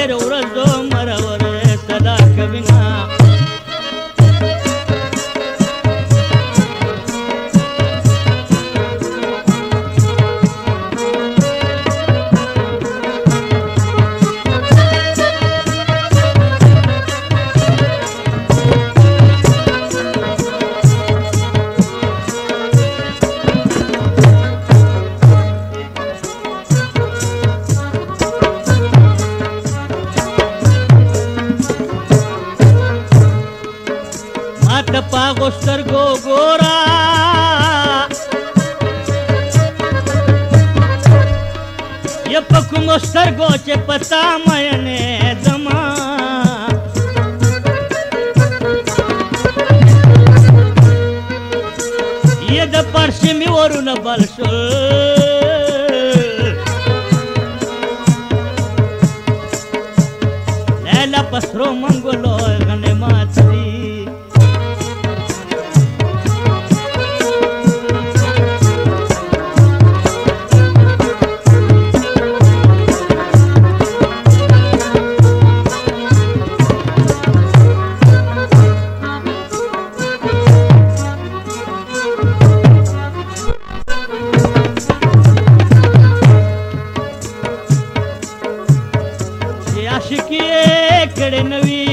ډېر ورځو مرور صدا کوینا पागो स्तरगो गोरा ये पकुमो स्तरगो चे पता मयने दमा ये द परशिमी वरुण बलशुल लैला पसरो मंगलो गने माचरी आशिकी कड़े नवी